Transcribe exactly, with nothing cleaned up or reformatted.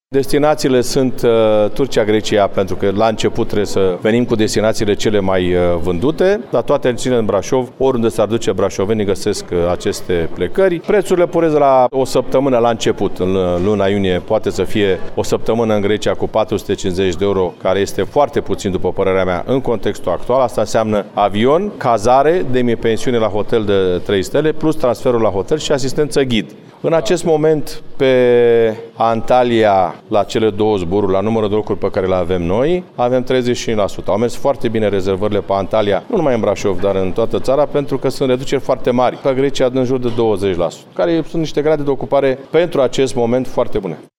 Destinațiile sunt uh, Turcia, Grecia, pentru că la început trebuie să venim cu destinațiile cele mai uh, vândute, dar toate ține în Brașov, oriunde s-ar duce brașovenii găsesc uh, aceste plecări. Prețurile poresc la o săptămână la început, în luna iunie poate să fie o săptămână în Grecia cu patru sute cincizeci de euro, care este foarte puțin după părerea mea în contextul actual. Asta înseamnă avion, cazare, demi-pensiune la hotel de trei stele, plus transferul la hotel și asistență ghid. În acest moment, pe Antalya, la cele două zboruri, la numărul de locuri pe care le avem noi, avem treizeci și cinci la sută. Au mers foarte bine rezervările pe Antalya, nu numai în Brașov, dar în toată țara, pentru că sunt reduceri foarte mari. Pe Grecia, în jur de douăzeci la sută, care sunt niște grade de ocupare pentru acest moment foarte bune.